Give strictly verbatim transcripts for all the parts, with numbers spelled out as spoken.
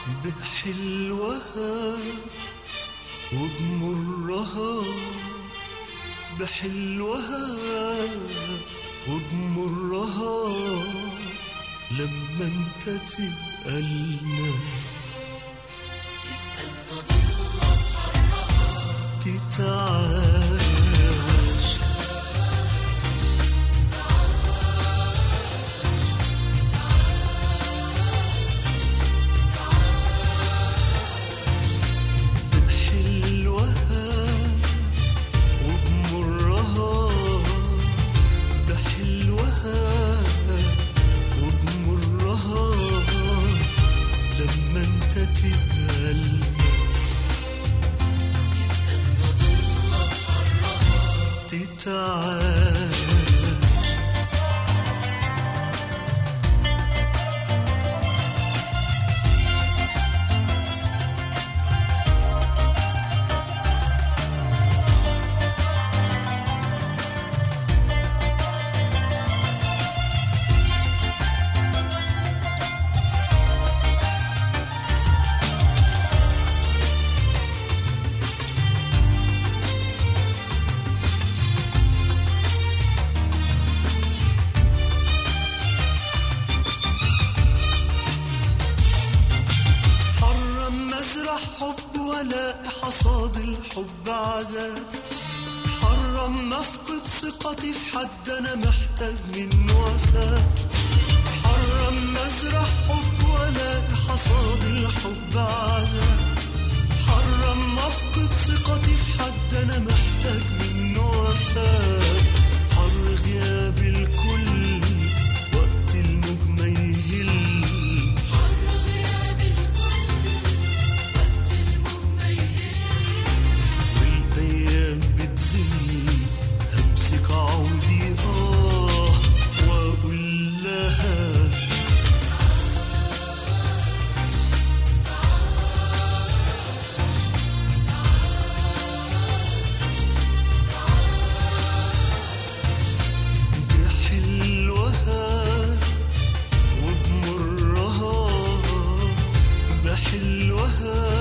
بحلوها وبمرها، بحلوها وبمرها، لما انت تبقلنا تتعاش. حب ولا حصاد الحب عذاب، حرم نفقد ثقتي في حد أنا محتاج منه وفاء، حرم نزرع حب ولا حصاد الحب عذاب، حرم نفقد ثقتي في حد أنا محتاج منه وفاء، حر غياب الكل وقت الموج ما يهل، عودي آه وأقول لها بحلوها وبمرها، بحلوها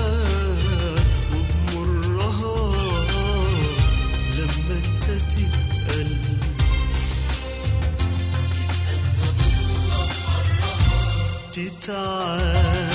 وبمرها، لما انت تتعاش.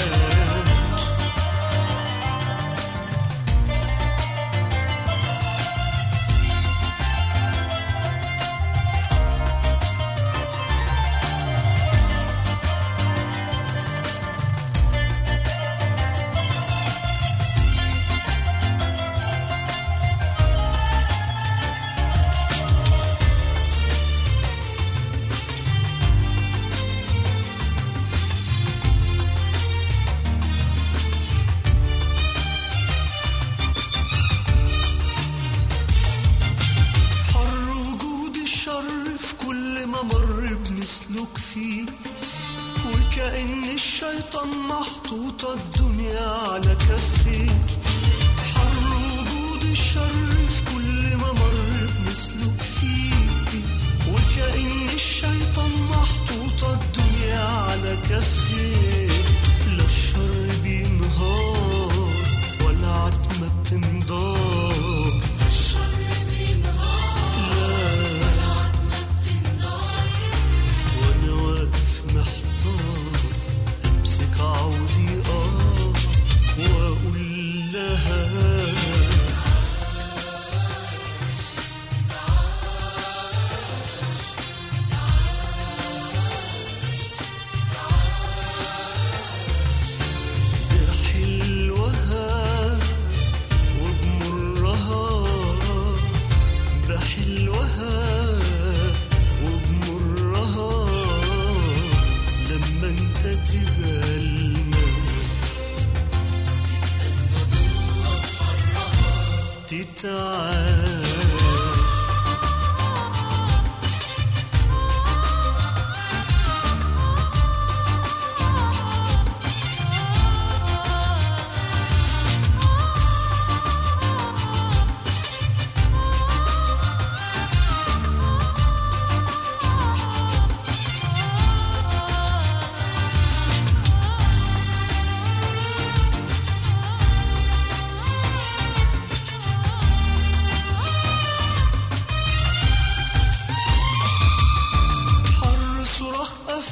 مر بنسلك فيه وكأن الشيطان محطوطة الدنيا على كفيه، حر وجود الشر في كل ما مر بنسلك فيه وكأن الشيطان محطوطة الدنيا على كفيه، لا الشر بينهار ولا عتمة بتنضار،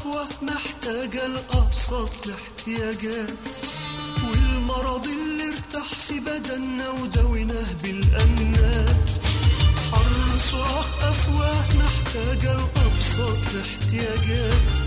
أفواه محتاجة لأبسط الاحتياجات، والمرض اللي ارتاح في بدننا وداويناه بالأمنات. حر صراخ أفواه محتاجة لأبسط الاحتياجات،